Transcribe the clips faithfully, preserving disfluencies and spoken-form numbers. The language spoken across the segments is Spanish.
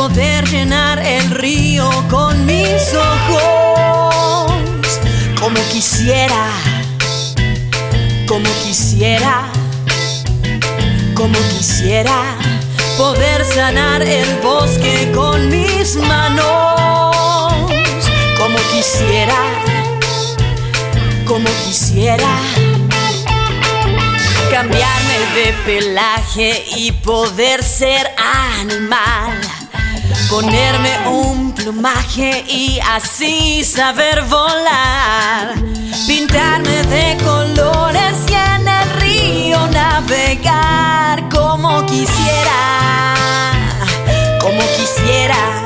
poder llenar el río con mis ojos. Como quisiera, como quisiera, como quisiera poder sanar el bosque con mis manos. Como quisiera, como quisiera cambiarme de pelaje y poder ser animal. Ponerme un plumaje y así saber volar. Pintarme de colores y en el río navegar. Como quisiera, como quisiera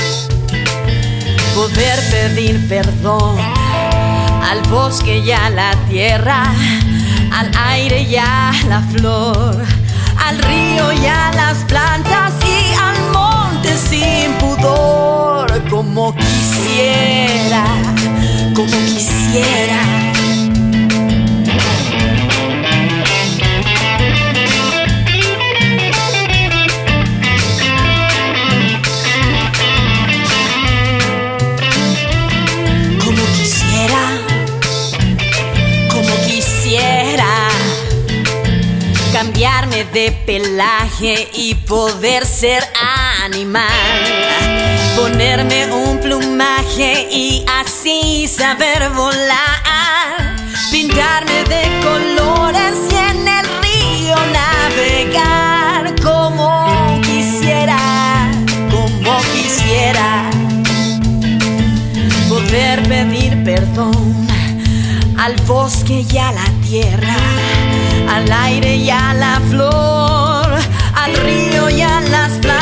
poder pedir perdón al bosque y a la tierra, al aire y a la flor, al río y a las plantas y al monte sin pudor. Como quisiera, como quisiera. Como quisiera, como quisiera cambiarme de pelaje y poder ser animal. Ponerme un plumaje y así saber volar. Pintarme de colores y en el río navegar. Como quisiera, como quisiera poder pedir perdón al bosque y a la tierra, al aire y a la flor, al río y a las plantas